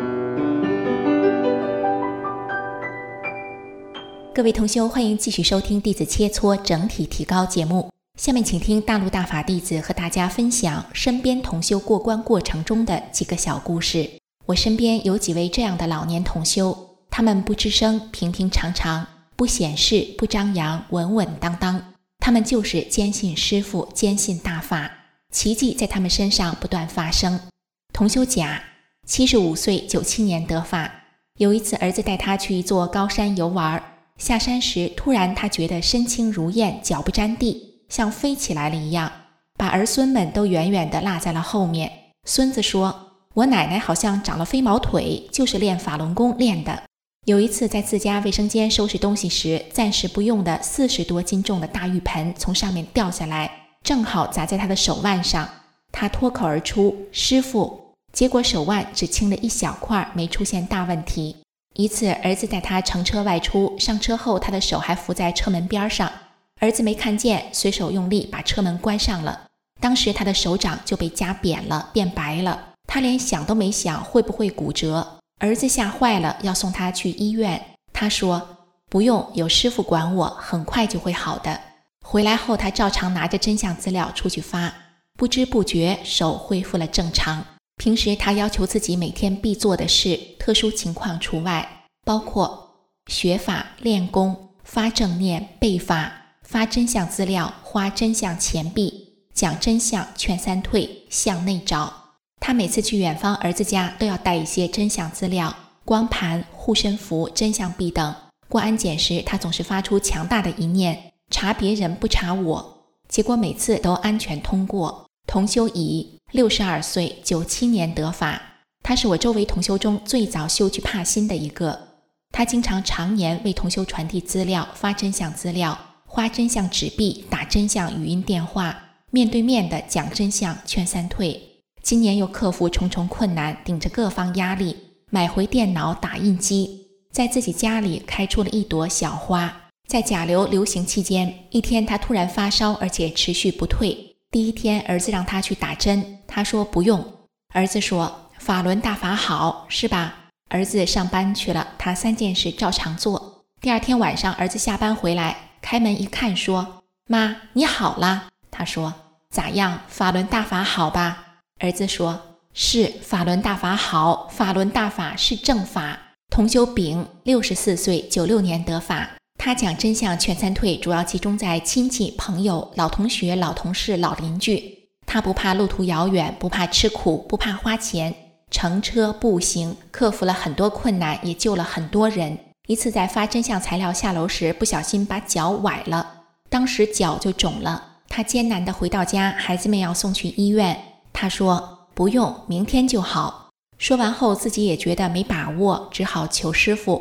S5: 各位同修，欢迎继续收听弟子切磋整体提高节目。下面请听大陆大法弟子和大家分享身边同修过关过程中的几个小故事。我身边有几位这样的老年同修，他们不吱声，平平常常，不显示，不张扬，稳稳当当。他们就是坚信师父，坚信大法，奇迹在他们身上不断发生。同修甲，七十五岁，九七年得法。有一次儿子带他去一座高山游玩，下山时突然他觉得身轻如燕，脚不沾地，像飞起来了一样，把儿孙们都远远地落在了后面。孙子说，我奶奶好像长了飞毛腿，就是练法轮功练的。有一次在自家卫生间收拾东西时，暂时不用的四十多斤重的大浴盆从上面掉下来，正好砸在他的手腕上，他脱口而出，师父，结果手腕只青了一小块，没出现大问题。一次儿子带他乘车外出，上车后他的手还扶在车门边上，儿子没看见，随手用力把车门关上了，当时他的手掌就被夹扁了，变白了，他连想都没想会不会骨折。儿子吓坏了，要送他去医院，他说不用，有师父管我，很快就会好的。回来后他照常拿着真相资料出去发，不知不觉手恢复了正常。平时他要求自己每天必做的事，特殊情况除外，包括学法、练功、发正念、背法、发真相资料、花真相钱币、讲真相、劝三退、向内找。他每次去远方儿子家都要带一些真相资料、光盘、护身符、真相币等。过安检时他总是发出强大的一念，查别人不查我，结果每次都安全通过。同修乙，六十二岁，九七年得法。他是我周围同修中最早修具帕心的一个。他经常常年为同修传递资料，发真相资料，花真相纸币，打真相语音电话，面对面的讲真相，劝三退。今年又克服重重困难，顶着各方压力，买回电脑打印机，在自己家里开出了一朵小花。在甲流流行期间，一天他突然发烧，而且持续不退。第一天儿子让他去打针，他说不用。儿子说，法轮大法好，是吧？儿子上班去了，他三件事照常做。第二天晚上儿子下班回来，开门一看说，妈，你好啦。他说，咋样，法轮大法好吧？儿子说，是，法轮大法好，法轮大法是正法。同修丙，六十四岁，九六年得法。他讲真相劝三退主要集中在亲戚、朋友、老同学、老同事、老邻居。他不怕路途遥远，不怕吃苦，不怕花钱，乘车步行，克服了很多困难，也救了很多人。一次在发真相材料下楼时，不小心把脚崴了，当时脚就肿了。他艰难地回到家，孩子们要送去医院，他说不用，明天就好。说完后自己也觉得没把握，只好求师父。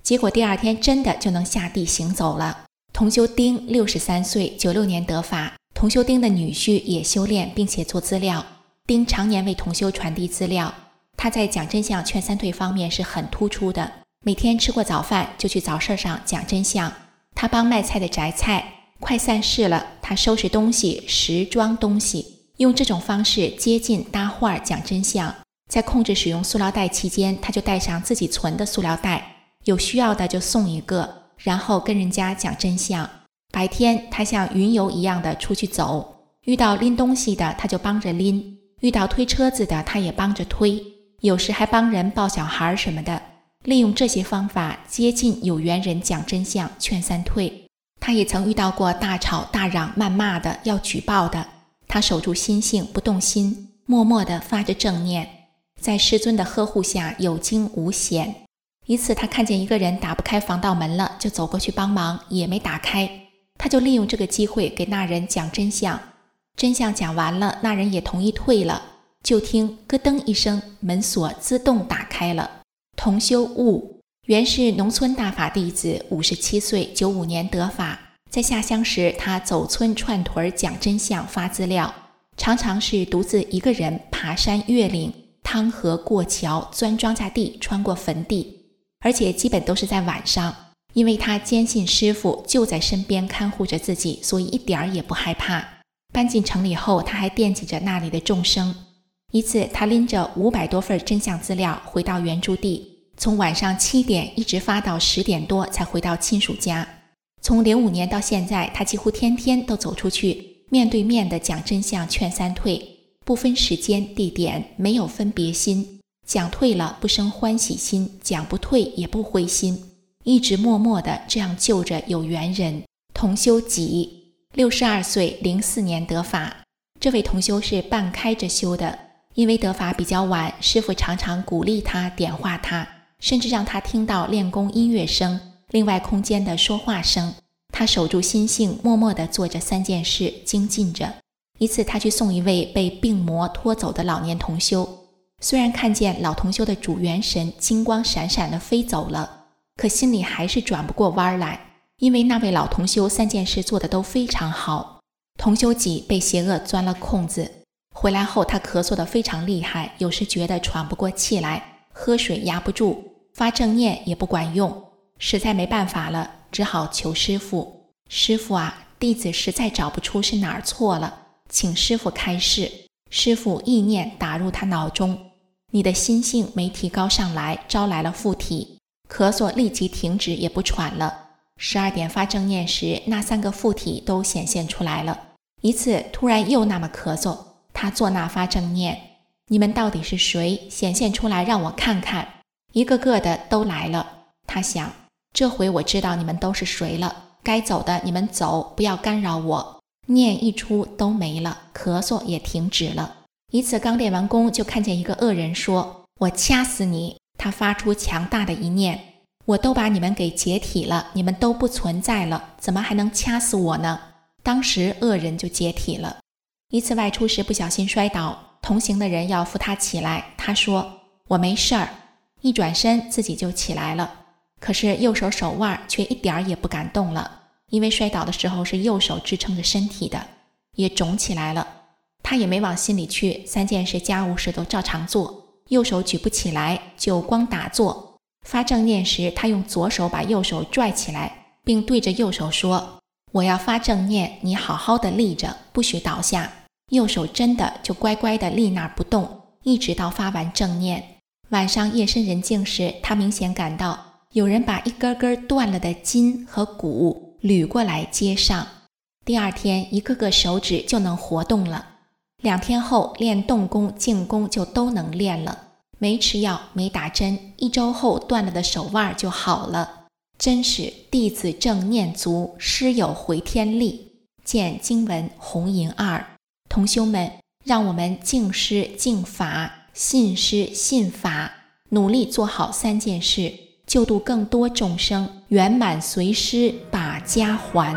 S5: 结果第二天真的就能下地行走了。同修丁六十三岁，九六年得法，同修丁的女婿也修炼并且做资料，丁常年为同修传递资料，他在讲真相劝三退方面是很突出的，每天吃过早饭就去早市上讲真相。他帮卖菜的摘菜，快散市了，他收拾东西拾装东西，用这种方式接近搭话讲真相。在控制使用塑料袋期间，他就带上自己存的塑料袋，有需要的就送一个，然后跟人家讲真相。白天他像云游一样的出去走，遇到拎东西的他就帮着拎，遇到推车子的他也帮着推，有时还帮人抱小孩什么的，利用这些方法接近有缘人讲真相劝三退。他也曾遇到过大吵大嚷谩骂的要举报的，他守住心性不动心，默默地发着正念，在师尊的呵护下有惊无险。一次他看见一个人打不开防盗门了，就走过去帮忙，也没打开，他就利用这个机会给那人讲真相。真相讲完了，那人也同意退了，就听咯噔一声，门锁自动打开了。同修悟原是农村大法弟子，五十七岁，九五年得法。在下乡时，他走村串屯讲真相发资料，常常是独自一个人爬山越岭，趟河过桥，钻庄稼地，穿过坟地，而且基本都是在晚上。因为他坚信师父就在身边看护着自己，所以一点也不害怕。搬进城里后，他还惦记着那里的众生。一次他拎着五百多份真相资料回到原住地，从晚上七点一直发到十点多才回到亲属家。从零五年到现在，他几乎天天都走出去，面对面的讲真相劝三退，不分时间地点，没有分别心，讲退了不生欢喜心，讲不退也不灰心，一直默默的这样救着有缘人。同修己六十二岁，零四年得法。这位同修是半开着修的，因为得法比较晚，师父常常鼓励他点化他，甚至让他听到练功音乐声，另外空间的说话声。他守住心性，默默地做着三件事，精进着。一次他去送一位被病魔拖走的老年同修，虽然看见老同修的主元神金光闪闪地飞走了，可心里还是转不过弯来，因为那位老同修三件事做得都非常好。同修己被邪恶钻了空子，回来后他咳嗽得非常厉害，有时觉得喘不过气来，喝水压不住，发正念也不管用，实在没办法了，只好求师父。师父啊，弟子实在找不出是哪儿错了，请师父开示。师父意念打入他脑中，你的心性没提高上来，招来了附体，咳嗽立即停止，也不喘了。十二点发正念时，那三个附体都显现出来了。一次突然又那么咳嗽，他坐那发正念，你们到底是谁？显现出来让我看看。一个个的都来了，他想，这回我知道你们都是谁了，该走的你们走，不要干扰我。念一出都没了，咳嗽也停止了。一次刚练完功，就看见一个恶人说，我掐死你。他发出强大的一念，我都把你们给解体了，你们都不存在了，怎么还能掐死我呢？当时恶人就解体了。一次外出时不小心摔倒，同行的人要扶他起来，他说，我没事儿。一转身自己就起来了，可是右手手腕却一点也不敢动了，因为摔倒的时候是右手支撑着身体的，也肿起来了。他也没往心里去，三件事家务事都照常做，右手举不起来，就光打坐。发正念时，他用左手把右手拽起来，并对着右手说，我要发正念，你好好的立着，不许倒下。右手真的就乖乖的立那儿不动，一直到发完正念。晚上夜深人静时，他明显感到有人把一根根断了的筋和骨捋过来接上。第二天一个个手指就能活动了，两天后练动功静功就都能练了，没吃药没打针，一周后断了的手腕就好了。真是弟子正念足，师有回天力。见经文红银二。同修们，让我们敬师敬法，信师信法，努力做好三件事，救度更多众生，圆满随师把家还。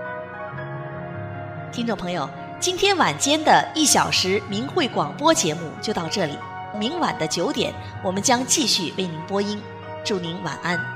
S1: 听众朋友，今天晚间的一小时明慧广播节目就到这里，明晚的九点我们将继续为您播音，祝您晚安。